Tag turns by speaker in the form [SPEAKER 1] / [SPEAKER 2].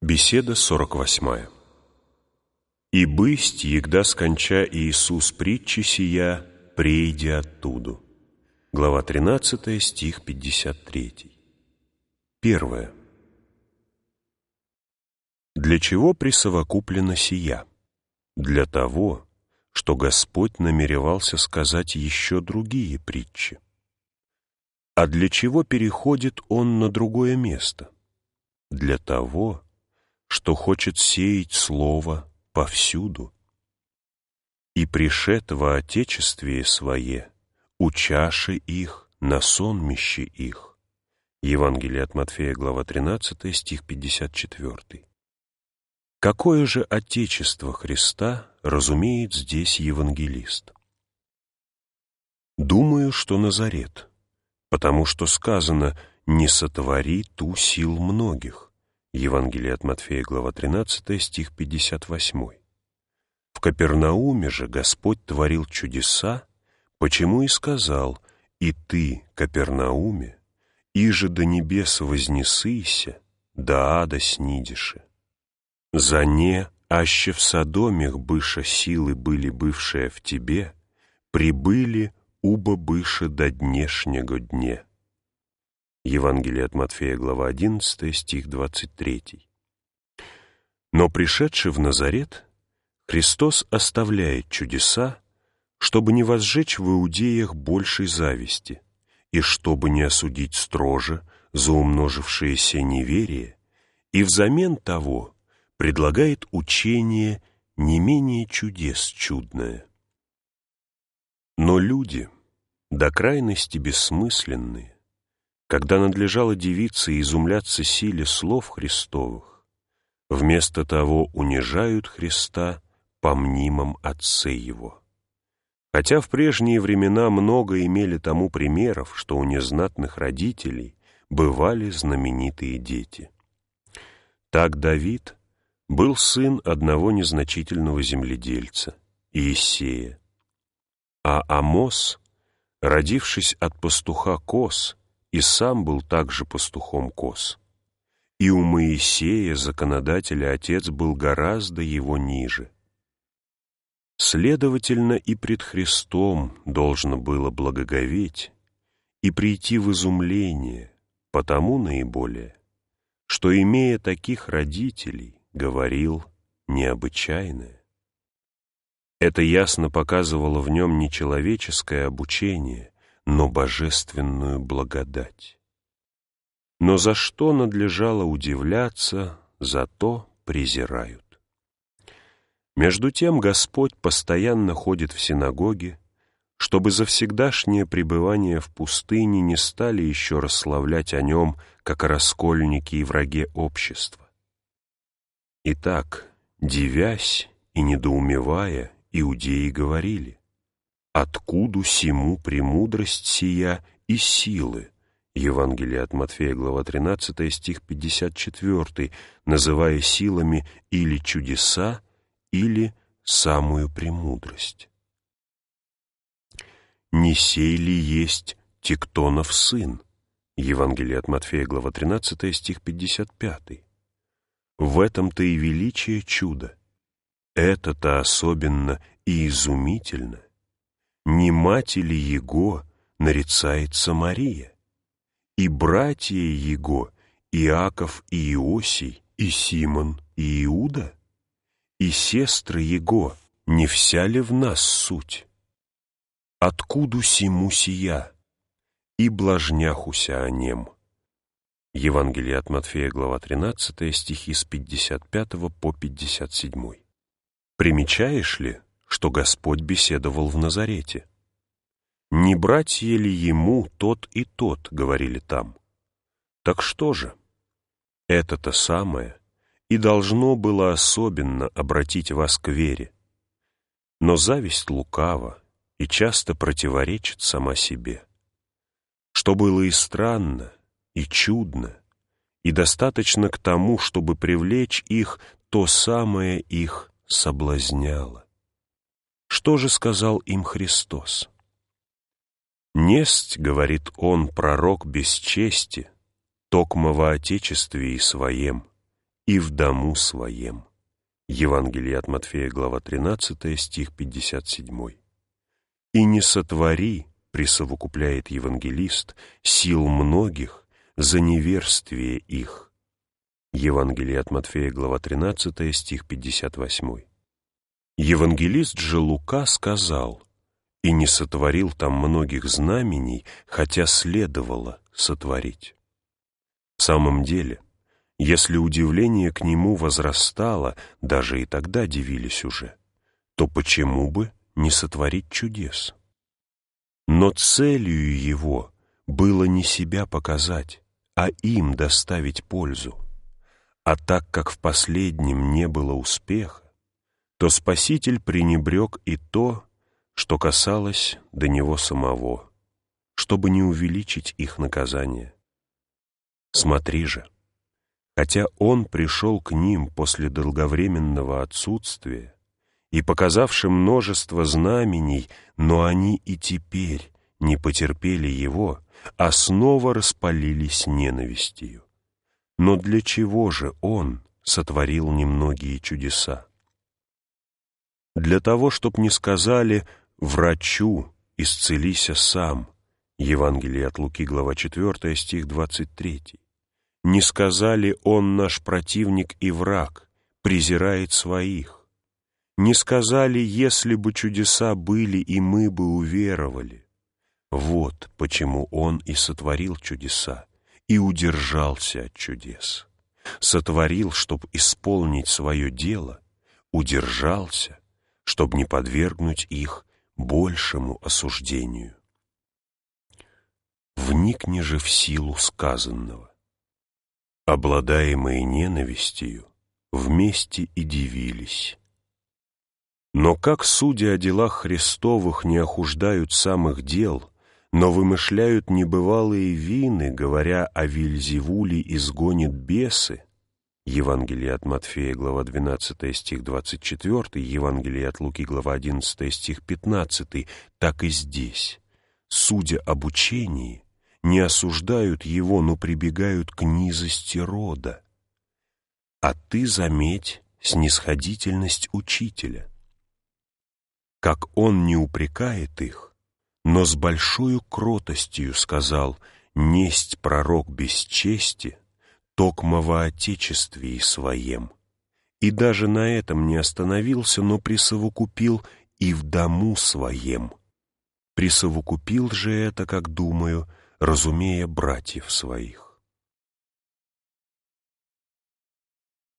[SPEAKER 1] Беседа 48. «И бысть, егда сконча Иисус притчи сия, прейди оттуду». Глава 13, стих 53. Первое. Для чего присовокуплена сия? Для того, что Господь намеревался сказать еще другие притчи. А для чего переходит Он на другое место? Для того, что хочет сеять Слово повсюду. «И пришед во Отечествие Свое, учаши их на сонмище их». Евангелие от Матфея, глава 13, стих 54. Какое же Отечество Христа разумеет здесь евангелист? Думаю, что Назарет, потому что сказано «не сотвори ту сил многих». Евангелие от Матфея, глава 13, стих 58. В Капернауме же Господь творил чудеса, почему и сказал: «И ты, Капернауме, иже до небес вознесыйся, до ада снидеши. За не, аще в Содомех быша силы были бывшие в тебе, прибыли уба быша до днешнего дне». Евангелие от Матфея, глава 11, стих 23. Но пришедший в Назарет, Христос оставляет чудеса, чтобы не возжечь в иудеях большей зависти и чтобы не осудить строже за умножившееся неверие, и взамен того предлагает учение не менее чудес чудное. Но люди, до крайности бессмысленные, когда надлежало дивиться и изумляться силе слов Христовых, вместо того унижают Христа по мнимом Отце Его. Хотя в прежние времена много имели тому примеров, что у незнатных родителей бывали знаменитые дети. Так Давид был сын одного незначительного земледельца, Иессея, а Амос, родившись от пастуха коз, и сам был также пастухом коз. И у Моисея, законодателя, отец был гораздо его ниже. Следовательно, и пред Христом должно было благоговеть и прийти в изумление, потому наиболее, что, имея таких родителей, говорил необычайное. Это ясно показывало в нем не человеческое обучение, но божественную благодать. Но за что надлежало удивляться, за то презирают. Между тем Господь постоянно ходит в синагоге, чтобы за всегдашнее пребывание в пустыне не стали еще расславлять о нем, как о раскольнике и враге общества. Итак, дивясь и недоумевая, иудеи говорили: «Откуда сему премудрость сия и силы?» Евангелие от Матфея, глава 13, стих 54, называя силами или чудеса, или самую премудрость. «Не сей ли есть Тектонов сын?» Евангелие от Матфея, глава 13, стих 55. В этом-то и величие чуда. Это-то особенно и изумительно. Не мать ли Его нарицается Мария? И братья Его, Иаков и Иосий, и Симон, и Иуда? И сестры Его, не вся ли в нас суть? Откуда сему сия? И блажняхуся о нем». Евангелие от Матфея, глава 13, стихи с 55 по 57. Примечаешь ли, что Господь беседовал в Назарете? «Не братья ли ему тот и тот?» — говорили там. Так что же? Это-то самое и должно было особенно обратить вас к вере. Но зависть лукава и часто противоречит сама себе. Что было и странно, и чудно, и достаточно к тому, чтобы привлечь их, то самое их соблазняло. Что же сказал им Христос? «Несть, — говорит он, — пророк без чести, токмо во Отечестве и своем, и в дому своем». Евангелие от Матфея, глава 13, стих 57. «И не сотвори», присовокупляет евангелист, «сил многих за неверствие их». Евангелие от Матфея, глава 13, стих 58. Евангелист же Лука сказал: «И не сотворил там многих знамений, хотя следовало сотворить». В самом деле, если удивление к нему возрастало, даже и тогда дивились уже, то почему бы не сотворить чудес? Но целью его было не себя показать, а им доставить пользу. А так как в последнем не было успеха, то Спаситель пренебрег и то, что касалось до него самого, чтобы не увеличить их наказание. Смотри же, хотя он пришел к ним после долговременного отсутствия и показавши множество знамений, но они и теперь не потерпели его, а снова распалились ненавистью. Но для чего же он сотворил немногие чудеса? Для того, чтоб не сказали «врачу, исцелися сам». Евангелие от Луки, глава 4, стих 23. Не сказали «он наш противник и враг, презирает своих». Не сказали «если бы чудеса были, и мы бы уверовали». Вот почему он и сотворил чудеса, и удержался от чудес. Сотворил, чтоб исполнить свое дело, удержался, чтоб не подвергнуть их большему осуждению. Вникни же в силу сказанного. Обладаемые ненавистью, вместе и дивились. Но как, судя о делах Христовых, не охуждают самых дел, но вымышляют небывалые вины, говоря о Вельзевуле изгонит бесы, Евангелие от Матфея, глава 12, стих 24, Евангелие от Луки, глава 11, стих 15, так и здесь, судя об учении, не осуждают его, но прибегают к низости рода. А ты заметь снисходительность учителя. Как он не упрекает их, но с большою кротостью сказал: «Несть пророк без чести, токмо во отечестве и своем». И даже на этом не остановился, но присовокупил «и в дому своем». Присовокупил же это, как думаю, разумея братьев своих.